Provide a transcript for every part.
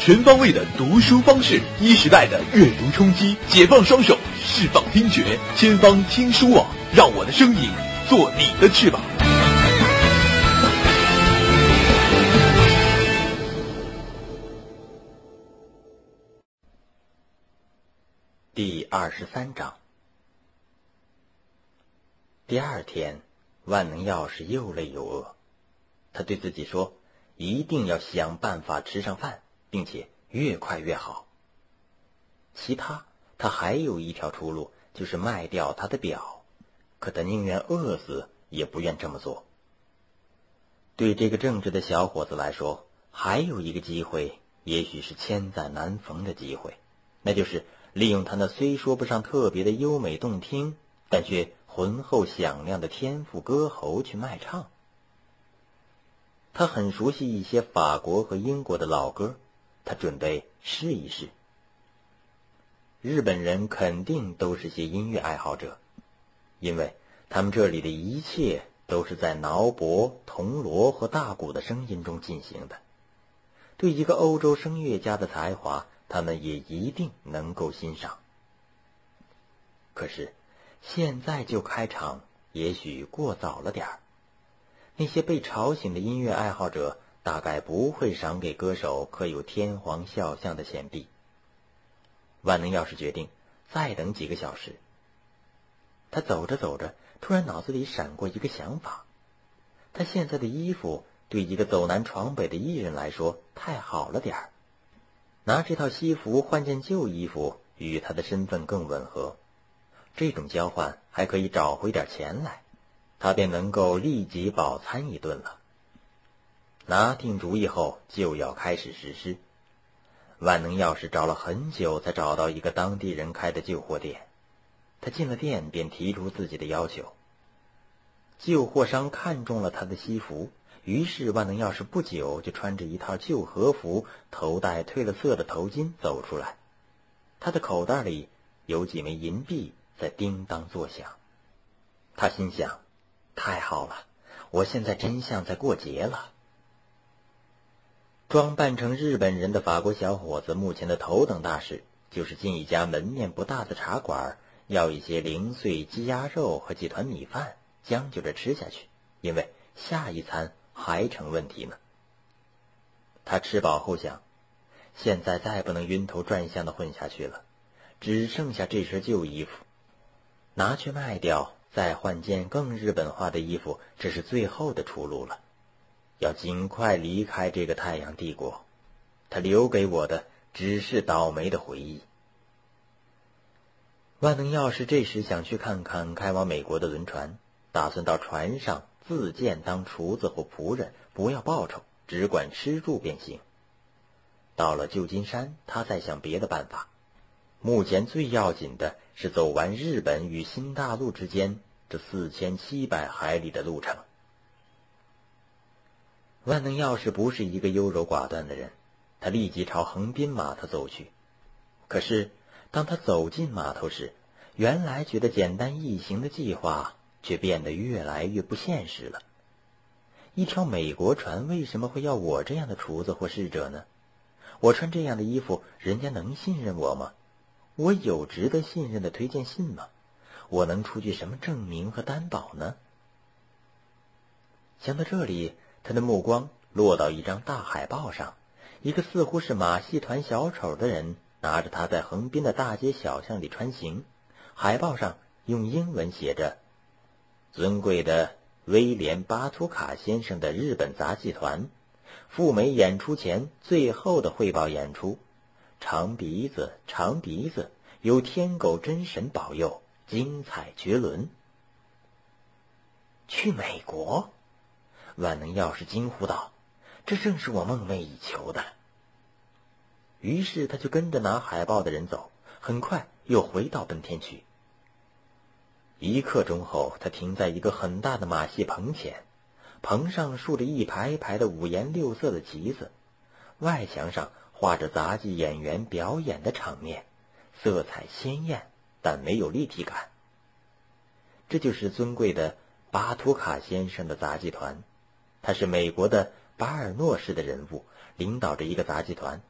全方位的读书方式，一时代的阅读冲击，解放双手，释放听觉，千方听书网，让我的声音做你的翅膀。 第23章。第二天，万能钥匙又累又饿，他对自己说，一定要想办法吃上饭，并且越快越好。其他他还有一条出路，就是卖掉他的表，可他宁愿饿死也不愿这么做。对这个正直的小伙子来说，还有一个机会，也许是千载难逢的机会，那就是利用他那虽说不上特别的优美动听，但却浑厚响亮的天赋歌喉去卖唱。他很熟悉一些法国和英国的老歌，他准备试一试。日本人肯定都是些音乐爱好者，因为他们这里的一切都是在挠钹、铜锣和大鼓的声音中进行的。对一个欧洲声乐家的才华，他们也一定能够欣赏。可是现在就开场，也许过早了点儿。那些被吵醒的音乐爱好者大概不会赏给歌手刻有天皇肖像的钱币。万能钥匙决定再等几个小时。他走着走着，突然脑子里闪过一个想法。他现在的衣服对一个走南闯北的艺人来说太好了点儿，拿这套西服换件旧衣服与他的身份更吻合，这种交换还可以找回点钱来，他便能够立即饱餐一顿了。拿定主意后，就要开始实施。万能钥匙找了很久才找到一个当地人开的旧货店。他进了店便提出自己的要求。旧货商看中了他的西服，于是万能钥匙不久就穿着一套旧和服，头戴褪了色的头巾走出来。他的口袋里有几枚银币在叮当作响。他心想，太好了，我现在真像在过节了。装扮成日本人的法国小伙子目前的头等大事，就是进一家门面不大的茶馆，要一些零碎鸡鸭肉和几团米饭，将就着吃下去，因为下一餐还成问题呢。他吃饱后想，现在再不能晕头转向的混下去了，只剩下这身旧衣服，拿去卖掉，再换件更日本化的衣服，这是最后的出路了。要尽快离开这个太阳帝国，他留给我的只是倒霉的回忆。万能钥匙这时想去看看开往美国的轮船，打算到船上自荐当厨子或仆人，不要报酬，只管吃住便行。到了旧金山，他再想别的办法。目前最要紧的是走完日本与新大陆之间这4700海里的路程。万能钥匙不是一个优柔寡断的人，他立即朝横滨码头走去。可是当他走进码头时，原来觉得简单易行的计划却变得越来越不现实了。一条美国船为什么会要我这样的厨子或侍者呢？我穿这样的衣服，人家能信任我吗？我有值得信任的推荐信吗？我能出具什么证明和担保呢？想到这里，他的目光落到一张大海报上，一个似乎是马戏团小丑的人拿着他在横滨的大街小巷里穿行。海报上用英文写着，尊贵的威廉·巴图卡先生的日本杂技团，赴美演出前最后的汇报演出，长鼻子长鼻子，有天狗真神保佑，精彩绝伦。去美国？万能钥匙惊呼道，这正是我梦寐以求的。于是他就跟着拿海报的人走，很快又回到本田去。1刻钟后，他停在一个很大的马戏棚前，棚上竖着一排一排的5颜6色的旗子，外墙上画着杂技演员表演的场面，色彩鲜艳，但没有立体感。这就是尊贵的巴图卡先生的杂技团，他是美国的巴尔诺市的人物，领导着一个杂技团，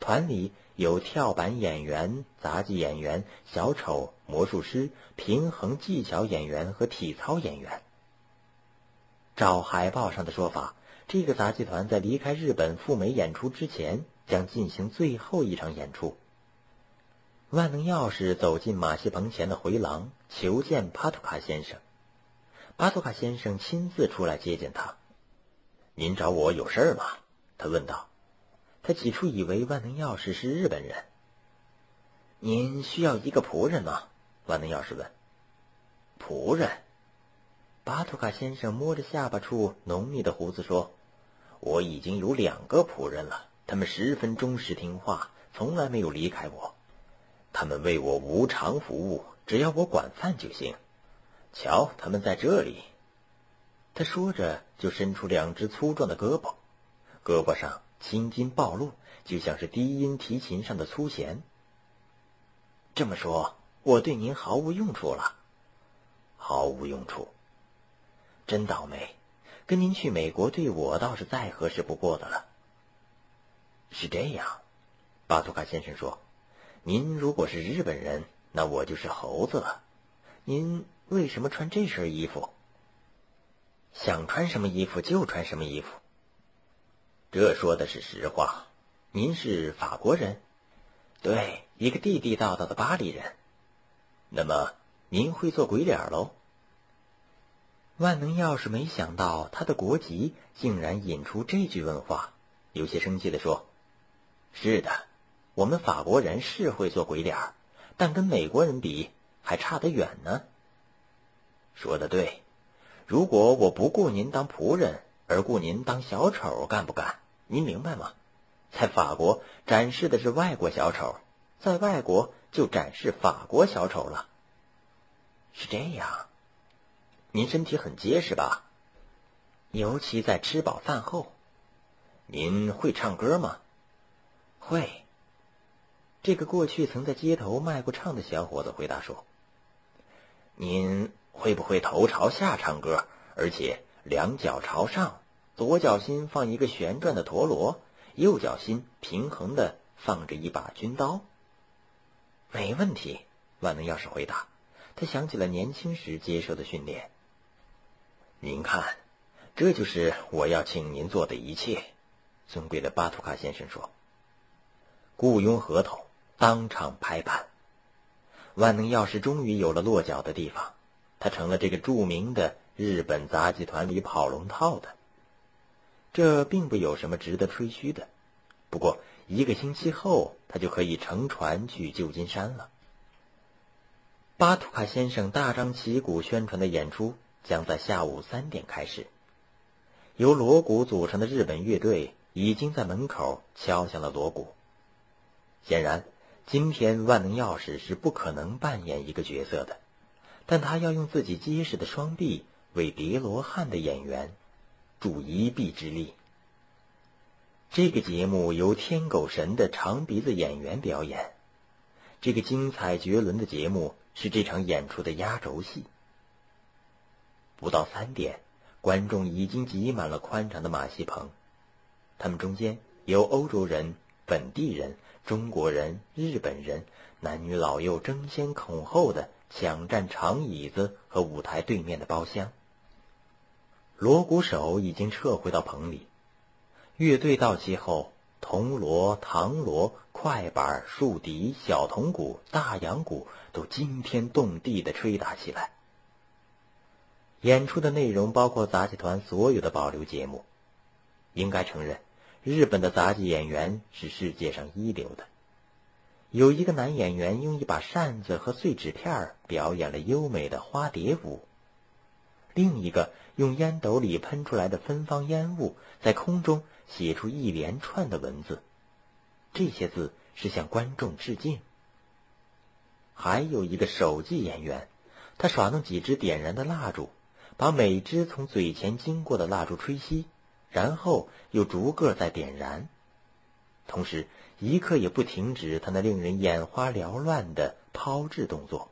团里有跳板演员、杂技演员、小丑、魔术师、平衡技巧演员和体操演员。照海报上的说法，这个杂技团在离开日本赴美演出之前将进行最后一场演出。万能钥匙走进马戏棚前的回廊，求见巴图卡先生。巴图卡先生亲自出来接见他。您找我有事吗？他问道。他起初以为万能钥匙是日本人。您需要一个仆人吗？万能钥匙问。仆人？巴图卡先生摸着下巴处浓密的胡子说，我已经有2个仆人了，他们十分忠实听话，从来没有离开我。他们为我无偿服务，只要我管饭就行。瞧，他们在这里。他说着就伸出2只粗壮的胳膊，胳膊上青筋暴露，就像是低音提琴上的粗弦。这么说，我对您毫无用处了。毫无用处。真倒霉，跟您去美国对我倒是再合适不过的了。是这样，巴图卡先生说，您如果是日本人，那我就是猴子了。您为什么穿这身衣服？想穿什么衣服就穿什么衣服。这说的是实话。您是法国人？对，一个地地道道的巴黎人。那么您会做鬼脸喽？万能钥匙没想到他的国籍竟然引出这句问话，有些生气地说，是的，我们法国人是会做鬼脸，但跟美国人比还差得远呢。说得对，如果我不雇您当仆人，而雇您当小丑，干不干？您明白吗？在法国展示的是外国小丑，在外国就展示法国小丑了。是这样。您身体很结实吧？尤其在吃饱饭后。您会唱歌吗？会。这个过去曾在街头卖过唱的小伙子回答说。您会不会头朝下唱歌，而且2脚朝上，左脚心放一个旋转的陀螺，右脚心平衡地放着一把军刀？没问题，万能钥匙回答。他想起了年轻时接受的训练。您看，这就是我要请您做的一切，尊贵的巴图卡先生说。雇佣合同当场拍板。万能钥匙终于有了落脚的地方，他成了这个著名的日本杂技团里跑龙套的。这并不有什么值得吹嘘的，不过1个星期后他就可以乘船去旧金山了。巴图卡先生大张旗鼓宣传的演出将在下午3点开始。由锣鼓组成的日本乐队已经在门口敲响了锣鼓。显然，今天万能钥匙是不可能扮演一个角色的，但他要用自己结实的双臂为叠罗汉的演员助一臂之力。这个节目由天狗神的长鼻子演员表演。这个精彩绝伦的节目是这场演出的压轴戏。不到3点，观众已经挤满了宽敞的马戏棚，他们中间有欧洲人、本地人、中国人、日本人，男女老幼争先恐后的抢占长椅子和舞台对面的包厢。锣鼓手已经撤回到棚里，乐队到齐后，铜锣、唐锣、快板、竖笛、小铜鼓、大洋鼓都惊天动地地吹打起来。演出的内容包括杂技团所有的保留节目。应该承认，日本的杂技演员是世界上一流的。有一个男演员用一把扇子和碎纸片表演了优美的花蝶舞，另一个用烟斗里喷出来的芬芳烟雾在空中写出一连串的文字，这些字是向观众致敬。还有一个手技演员，他耍弄几支点燃的蜡烛，把每支从嘴前经过的蜡烛吹熄，然后又逐个再点燃，同时一刻也不停止他那令人眼花缭乱的抛掷动作。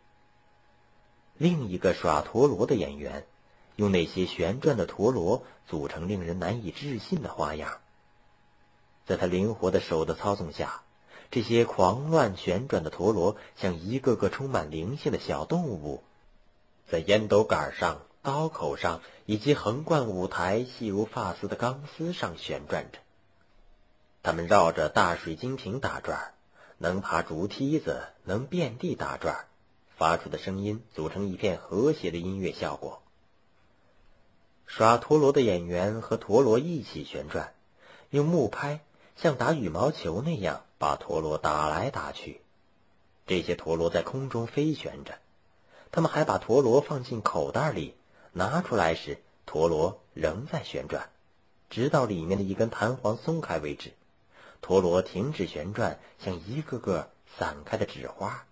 另一个耍陀螺的演员用那些旋转的陀螺组成令人难以置信的花样。 在他灵活的手的操纵下，这些狂乱旋转的陀螺像一个个充满灵性的小动物，在烟斗杆上、刀口上以及横贯舞台细如发丝的钢丝上旋转着。他们绕着大水晶瓶打转，能爬竹梯子，能遍地打转，发出的声音组成一片和谐的音乐效果。耍陀螺的演员和陀螺一起旋转，用木拍像打羽毛球那样把陀螺打来打去。这些陀螺在空中飞旋着，他们还把陀螺放进口袋里，拿出来时陀螺仍在旋转，直到里面的一根弹簧松开为止。陀螺停止旋转，像一个个散开的纸花。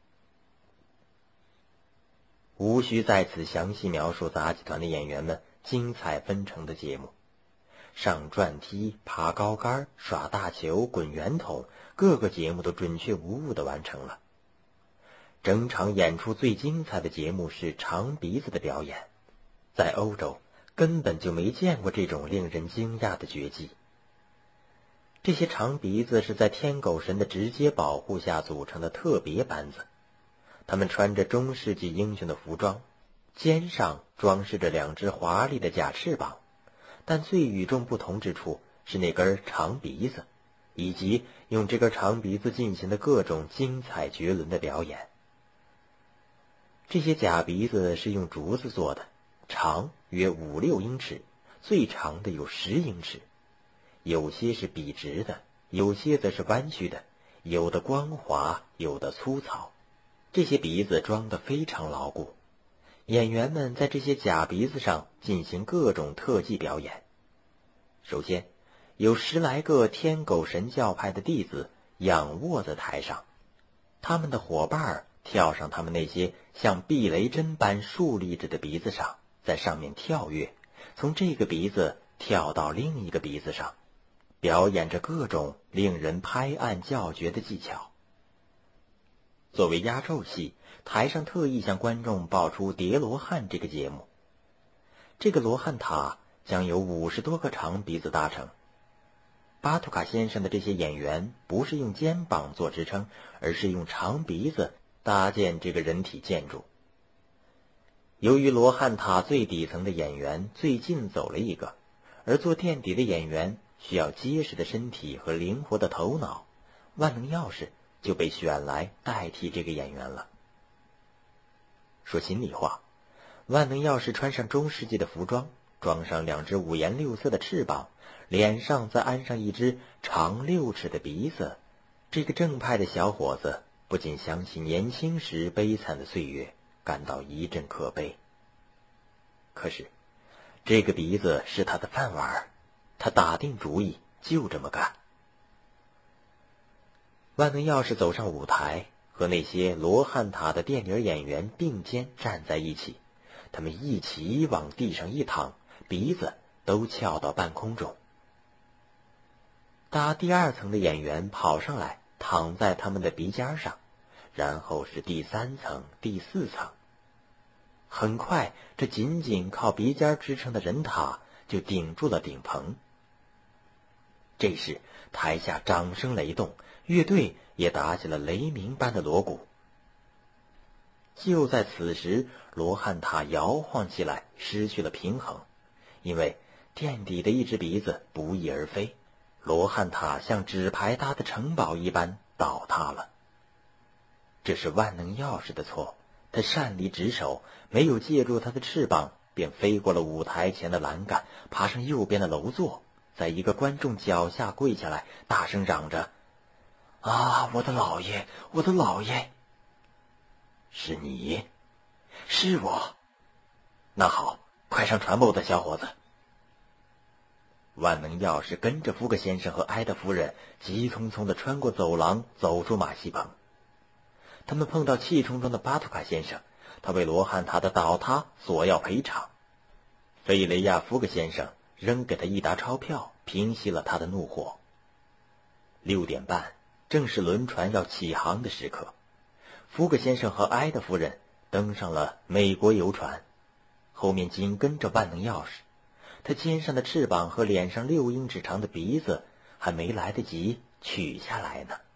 无需在此详细描述杂技团的演员们精彩纷呈的节目，上转梯、爬高杆、耍大球、滚圆筒，各个节目都准确无误地完成了。整场演出最精彩的节目是长鼻子的表演，在欧洲根本就没见过这种令人惊讶的绝技。这些长鼻子是在天狗神的直接保护下组成的特别班子，他们穿着中世纪英雄的服装，肩上装饰着2只华丽的假翅膀，但最与众不同之处是那根长鼻子，以及用这根长鼻子进行的各种精彩绝伦的表演。这些假鼻子是用竹子做的，长约5-6英尺，最长的有10英尺。有些是笔直的，有些则是弯曲的，有的光滑，有的粗糙。这些鼻子装得非常牢固。演员们在这些假鼻子上进行各种特技表演。首先，有10来个天狗神教派的弟子仰卧在台上，他们的伙伴跳上他们那些像避雷针般竖立着的鼻子上，在上面跳跃，从这个鼻子跳到另一个鼻子上，表演着各种令人拍案叫绝的技巧。作为压轴戏，台上特意向观众报出叠罗汉这个节目。这个罗汉塔将由50多个长鼻子搭成。巴图卡先生的这些演员不是用肩膀做支撑，而是用长鼻子搭建这个人体建筑。由于罗汉塔最底层的演员最近走了一个，而做垫底的演员需要结实的身体和灵活的头脑，万能钥匙就被选来代替这个演员了。说心里话，万能钥匙穿上中世纪的服装，装上2只5颜6色的翅膀，脸上再安上一只长6尺的鼻子，这个正派的小伙子不仅想起年轻时悲惨的岁月，感到一阵可悲。可是这个鼻子是他的饭碗，他打定主意就这么干。万能钥匙走上舞台，和那些罗汉塔的电影演员并肩站在一起，他们一起往地上一躺，鼻子都翘到半空中。搭第2层的演员跑上来，躺在他们的鼻尖上，然后是第3层、第4层。很快，这仅仅靠鼻尖支撑的人塔就顶住了顶棚。这时，台下掌声雷动，乐队也打起了雷鸣般的锣鼓。就在此时，罗汉塔摇晃起来，失去了平衡，因为垫底的一只鼻子不翼而飞，罗汉塔像纸牌搭的城堡一般倒塌了。这是万能钥匙的错，他擅离职守，没有借助他的翅膀，便飞过了舞台前的栏杆，爬上右边的楼座，在一个观众脚下跪下来，大声嚷着：“啊，我的老爷，我的老爷！”是你？是我。那好，快上船吧，我的小伙子。万能钥匙跟着福克先生和埃德夫人急匆匆地穿过走廊，走出马戏棚。他们碰到气冲冲的巴图卡先生，他为罗汉塔的倒塌索要赔偿。费雷亚·福克先生扔给他一沓钞票，平息了他的怒火。6点半，正是轮船要起航的时刻。福克先生和埃德夫人登上了美国游船，后面紧跟着万能钥匙。他肩上的翅膀和脸上6英尺长的鼻子还没来得及取下来呢。